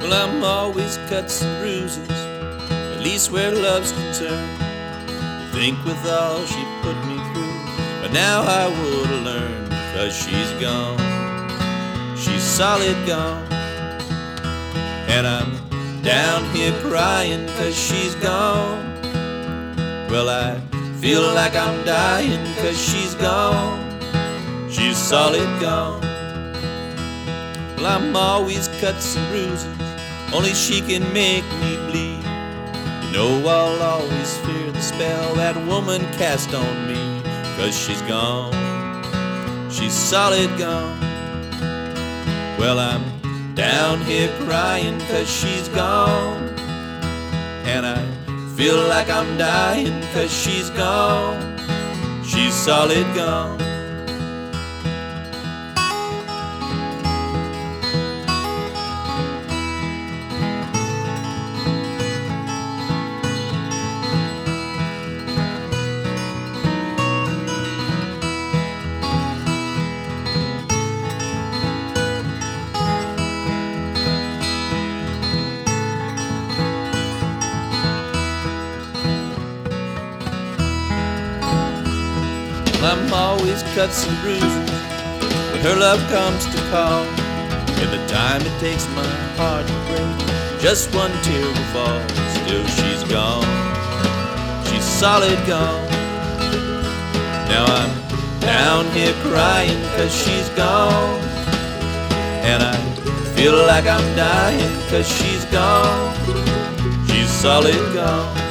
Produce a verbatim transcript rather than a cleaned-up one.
Well, I'm always cuts and bruises, at least where love's concerned. Think with all she put me through, but now I would've learned. Cause she's gone, she's solid gone. And I'm down here crying cause she's gone. Well, I feel like I'm dying cause she's gone. She's solid gone. Well, I'm always cuts and bruises, only she can make me bleed. You know I'll always fear the spell that woman cast on me. Cause she's gone, she's solid gone. Well, I'm down here crying cause she's gone. And I feel like I'm dying cause she's gone. She's solid gone. I'm always cuts and bruises when her love comes to call. In the time it takes my heart to break, just one tear will fall. Still she's gone, she's solid gone. Now I'm down here crying cause she's gone. And I feel like I'm dying cause she's gone. She's solid gone.